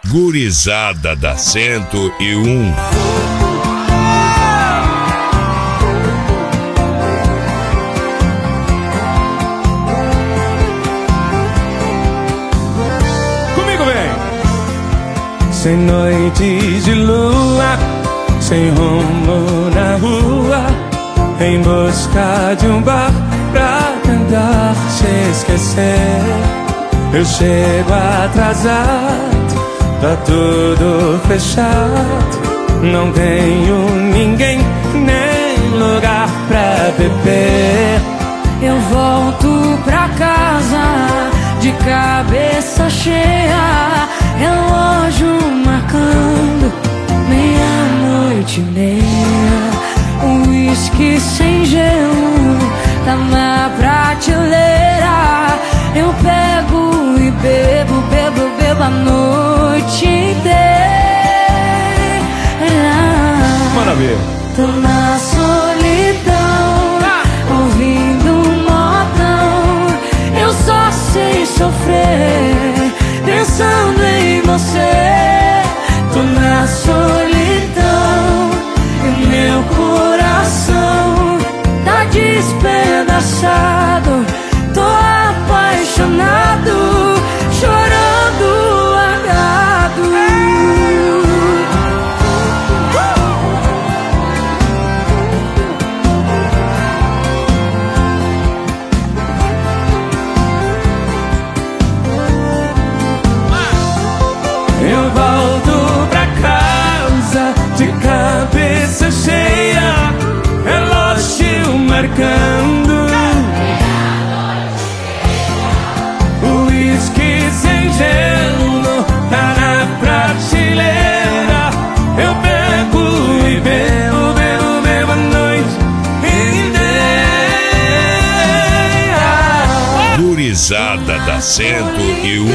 Gurizada da 101. Comigo vem! Sem noites de lua, sem rumo na rua, em busca de um bar pra tentar se esquecer. Eu chego atrasado, tá tudo fechado, não tenho ninguém nem lugar pra beber. Eu volto pra casa de cabeça cheia, relógio marcando 00:30. Uísque sem gelo tá na prateleira. Eu pego e bebo, bebo, bebo a noite inteira. Maravilha! Tô na solidão, ouvindo um modão. Eu só sei sofrer pensando em você. Tô na solidão e meu coração tá despedaçado. Tô apaixonado, chorando largado. Eu volto pra casa de cabeça cheia, relógio marcando. Uísque sem gelo tá na prateleira. Eu pego e bebo, bebo, bebo a noite inteira. Gurizada da 101.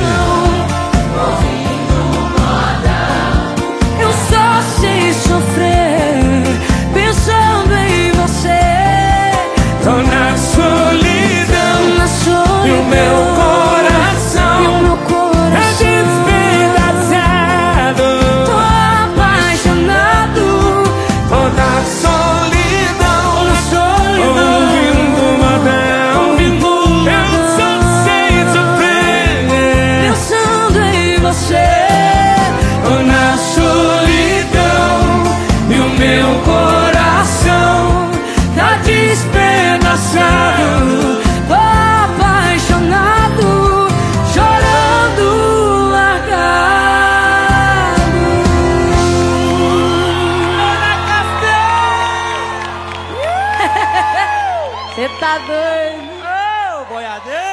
Eu só sei sofrer pensando em você. Tô na solidão, Na solidão, e o meu coração e o meu é coração despedaçado. tô apaixonado. Tô na solidão, Na solidão, ouvindo modão. Eu só sei sofrer pensando em você. tô na solidão, e o meu coração Tá despedaçado, tô apaixonado, chorando largado. Cê tá doido? Ô, boiadeiro!